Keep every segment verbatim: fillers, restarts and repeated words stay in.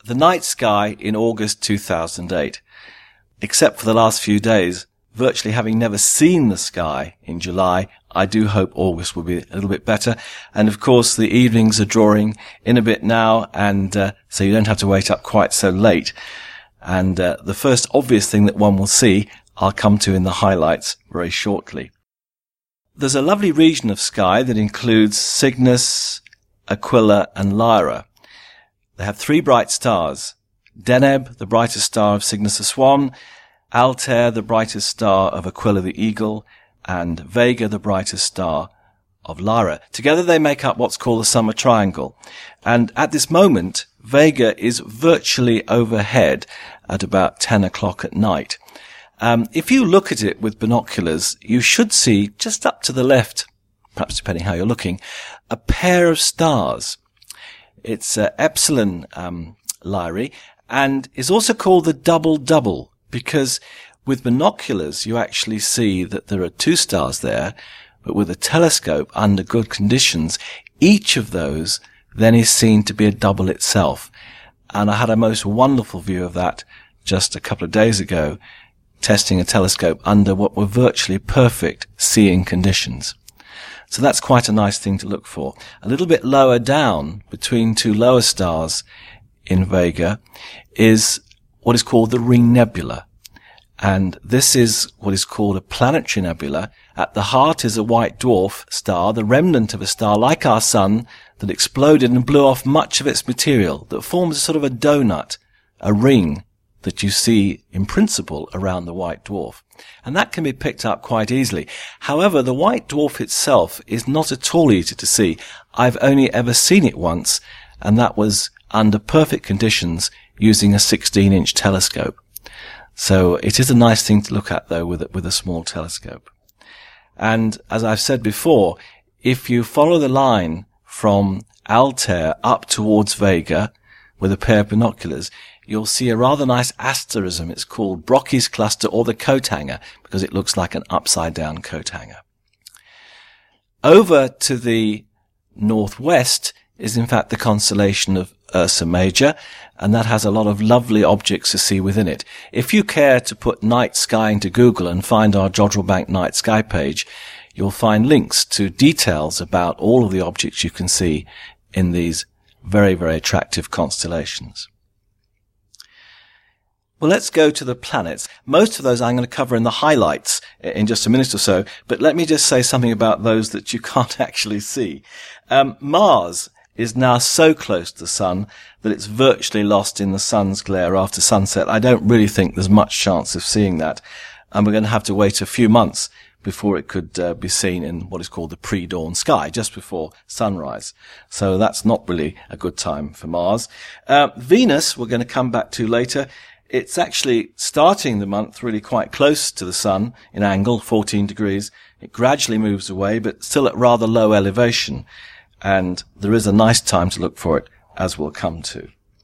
the night sky in August two thousand eight. Except for the last few days, virtually having never seen the sky in July, I do hope August will be a little bit better. And of course, the evenings are drawing in a bit now, and uh, so you don't have to wait up quite so late. And uh, the first obvious thing that one will see, I'll come to in the highlights very shortly. There's a lovely region of sky that includes Cygnus, Aquila, and Lyra. They have three bright stars: Deneb, the brightest star of Cygnus the Swan; Altair, the brightest star of Aquila the Eagle; and Vega, the brightest star of Lyra. Together they make up what's called the Summer Triangle. And at this moment, Vega is virtually overhead at about ten o'clock at night. Um, if you look at it with binoculars, you should see just up to the left, perhaps depending how you're looking, a pair of stars. It's uh, Epsilon um, Lyrae, and is also called the double double, because with binoculars you actually see that there are two stars there, but with a telescope under good conditions, each of those then is seen to be a double itself. And I had a most wonderful view of that just a couple of days ago, testing a telescope under what were virtually perfect seeing conditions. So that's quite a nice thing to look for. A little bit lower down, between two lower stars in Vega, is what is called the Ring Nebula. And this is what is called a planetary nebula. At the heart is a white dwarf star, the remnant of a star like our sun that exploded and blew off much of its material, that forms a sort of a donut, a ring that you see in principle around the white dwarf. And that can be picked up quite easily. However, the white dwarf itself is not at all easy to see. I've only ever seen it once, and that was under perfect conditions using a sixteen inch telescope. So it is a nice thing to look at, though, with a, with a small telescope. And as I've said before, if you follow the line from Altair up towards Vega with a pair of binoculars, you'll see a rather nice asterism. It's called Brocchi's cluster, or the coat hanger, because it looks like an upside down coat hanger. Over to the northwest is in fact the constellation of Ursa Major, and that has a lot of lovely objects to see within it. If you care to put night sky into Google and find our Jodrell Bank night sky page, you'll find links to details about all of the objects you can see in these very, very attractive constellations. Well, let's go to the planets. Most of those I'm going to cover in the highlights in just a minute or so, but let me just say something about those that you can't actually see. Um, Mars is now so close to the sun that it's virtually lost in the sun's glare after sunset. I don't really think there's much chance of seeing that, and we're going to have to wait a few months before it could uh, be seen in what is called the pre-dawn sky, just before sunrise. So that's not really a good time for Mars. Uh, Venus, we're going to come back to later. It's actually starting the month really quite close to the sun in angle, fourteen degrees. It gradually moves away, but still at rather low elevation. And there is a nice time to look for it, as we'll come to.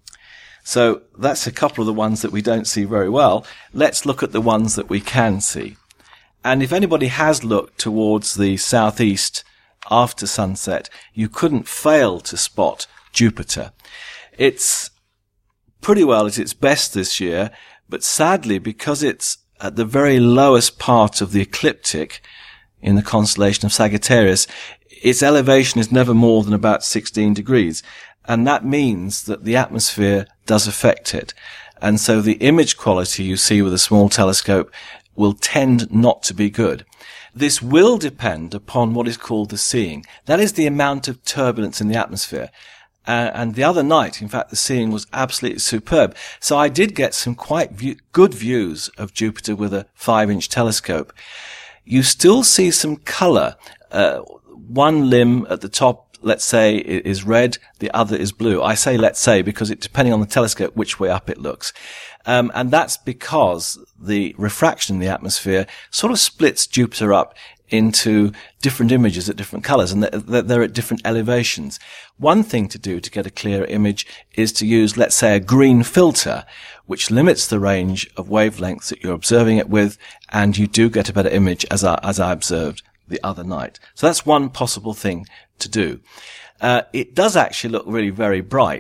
So that's a couple of the ones that we don't see very well. Let's look at the ones that we can see. And if anybody has looked towards the southeast after sunset, you couldn't fail to spot Jupiter. It's pretty well at its best this year, but sadly, because it's at the very lowest part of the ecliptic in the constellation of Sagittarius, its elevation is never more than about sixteen degrees. And that means that the atmosphere does affect it. And so the image quality you see with a small telescope will tend not to be good. This will depend upon what is called the seeing. That is the amount of turbulence in the atmosphere. Uh, and the other night, in fact, the seeing was absolutely superb. So I did get some quite view- good views of Jupiter with a five inch telescope. You still see some color. Uh, one limb at the top, let's say, is red, the other is blue. I say let's say because it, depending on the telescope, which way up it looks. Um, and that's because the refraction in the atmosphere sort of splits Jupiter up into different images at different colors, and they're, they're at different elevations. One thing to do to get a clearer image is to use, let's say, a green filter, which limits the range of wavelengths that you're observing it with, and you do get a better image, as I, as I observed the other night. So that's one possible thing to do. Uh, it does actually look really very bright.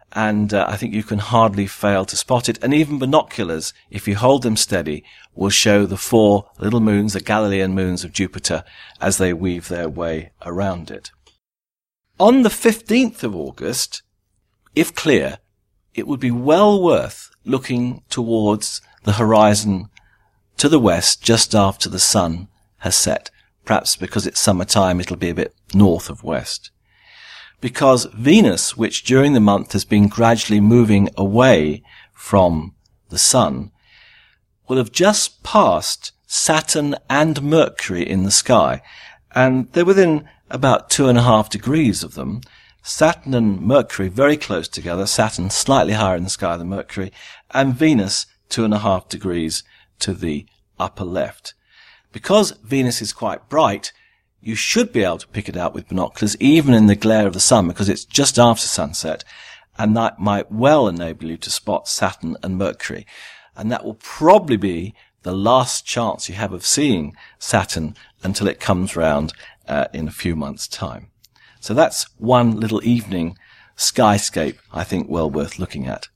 and uh, I think you can hardly fail to spot it. And even binoculars, if you hold them steady, will show the four little moons, the Galilean moons of Jupiter, as they weave their way around it. On the fifteenth of August, if clear, it would be well worth looking towards the horizon to the west just after the sun has set. Perhaps because it's summertime, it'll be a bit north of west. Because Venus, which during the month has been gradually moving away from the sun, will have just passed Saturn and Mercury in the sky, and they're within about two and a half degrees of them. Saturn and Mercury very close together, Saturn slightly higher in the sky than Mercury, and Venus two and a half degrees to the upper left. Because Venus is quite bright, you should be able to pick it out with binoculars, even in the glare of the sun, because it's just after sunset, and that might well enable you to spot Saturn and Mercury. And that will probably be the last chance you have of seeing Saturn until it comes round uh, in a few months' time. So that's one little evening skyscape I think well worth looking at.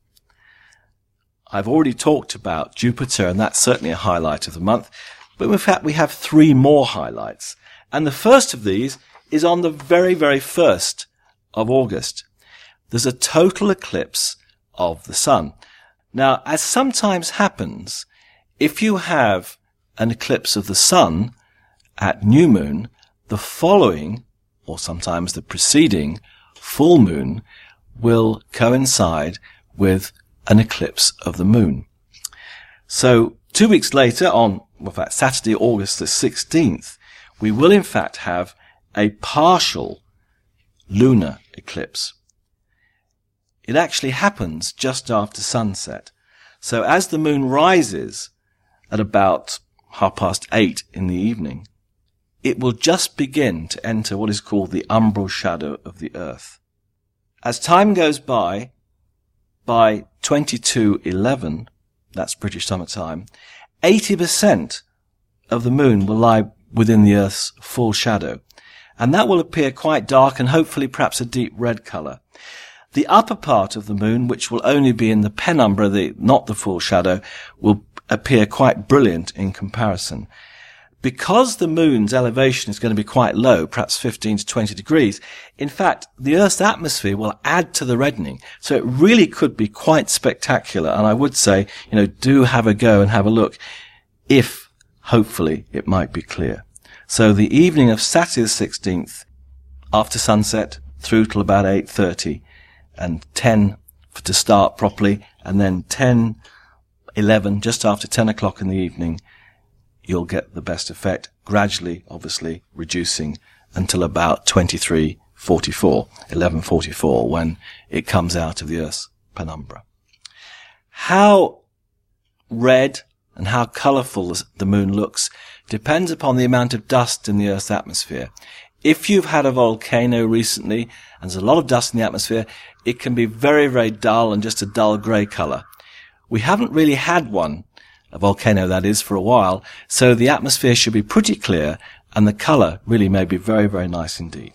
I've already talked about Jupiter, and that's certainly a highlight of the month, but in fact we have three more highlights. And the first of these is on the very, very first of August. There's a total eclipse of the sun. Now, as sometimes happens, if you have an eclipse of the sun at new moon, the following, or sometimes the preceding, full moon will coincide with an eclipse of the moon. So, two weeks later, on, in fact, Saturday, August the sixteenth, we will in fact have a partial lunar eclipse. It actually happens just after sunset. So as the moon rises at about half past eight in the evening, it will just begin to enter what is called the umbral shadow of the Earth. As time goes by, by twenty-two eleven, that's British summer time, eighty percent of the moon will lie within the Earth's full shadow, and that will appear quite dark and hopefully perhaps a deep red colour. The upper part of the moon, which will only be in the penumbra, the, not the full shadow, will appear quite brilliant in comparison. Because the moon's elevation is going to be quite low, perhaps fifteen to twenty degrees, in fact, the Earth's atmosphere will add to the reddening. So it really could be quite spectacular, and I would say, you know, do have a go and have a look if hopefully it might be clear. So the evening of Saturday the sixteenth, after sunset, through till about eight thirty, and ten to start properly, and then ten, eleven, just after ten o'clock in the evening, you'll get the best effect, gradually, obviously, reducing until about twenty-three forty-four, eleven forty-four, when it comes out of the Earth's penumbra. How red and how colourful the moon looks depends upon the amount of dust in the Earth's atmosphere. If you've had a volcano recently, and there's a lot of dust in the atmosphere, it can be very, very dull and just a dull grey colour. We haven't really had one, a volcano that is, for a while, so the atmosphere should be pretty clear, and the colour really may be very, very nice indeed.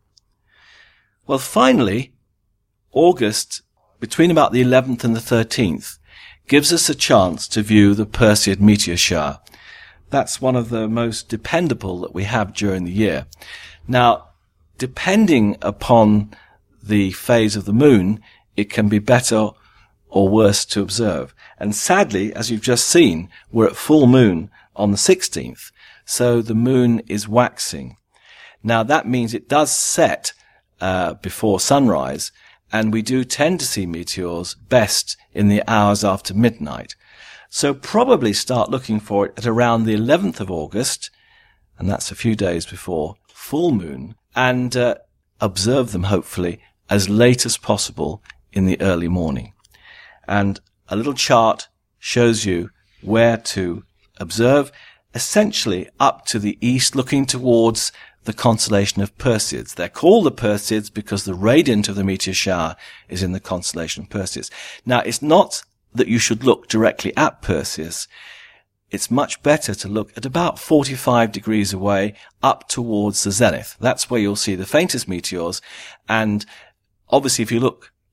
Well, finally, August, between about the eleventh and the thirteenth, gives us a chance to view the Perseid meteor shower. That's one of the most dependable that we have during the year. Now, depending upon the phase of the moon, it can be better or worse to observe. And sadly, as you've just seen, we're at full moon on the sixteenth, so the moon is waxing. Now, that means it does set uh, before sunrise, and we do tend to see meteors best in the hours after midnight. So probably start looking for it at around the eleventh of August, and that's a few days before full moon, and uh, observe them hopefully as late as possible in the early morning. And a little chart shows you where to observe, essentially up to the east, looking towards the constellation of Perseids. They're called the Perseids because the radiant of the meteor shower is in the constellation of Perseus. Now, it's not that you should look directly at Perseus. It's much better to look at about forty-five degrees away, up towards the zenith. That's where you'll see the faintest meteors. And obviously, if you look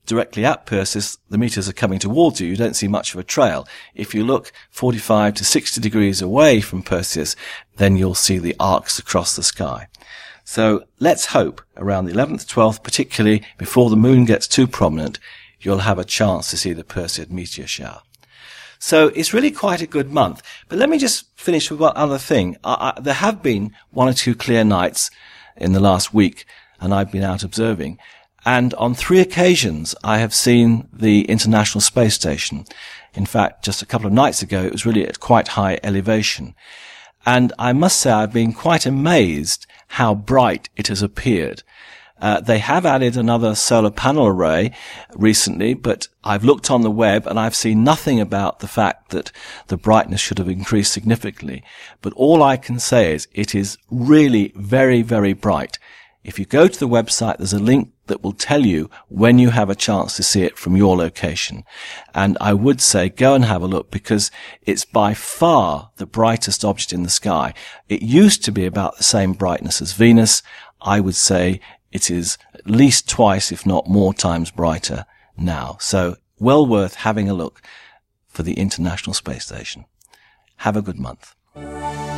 directly at Perseus, the meteors are coming towards you. You don't see much of a trail. If you look forty-five to sixty degrees away from Perseus, then you'll see the arcs across the sky. So let's hope around the eleventh, twelfth, particularly before the moon gets too prominent, you'll have a chance to see the Perseid meteor shower. So it's really quite a good month. But let me just finish with one other thing. I, I, there have been one or two clear nights in the last week, and I've been out observing. And on three occasions, I have seen the International Space Station. In fact, just a couple of nights ago, it was really at quite high elevation. And I must say I've been quite amazed how bright it has appeared. Uh, they have added another solar panel array recently, but I've looked on the web and I've seen nothing about the fact that the brightness should have increased significantly. But all I can say is it is really very, very bright. If you go to the website, there's a link that will tell you when you have a chance to see it from your location. And I would say go and have a look because it's by far the brightest object in the sky. It used to be about the same brightness as Venus. I would say it is at least twice, if not more times brighter now. So well worth having a look for the International Space Station. Have a good month.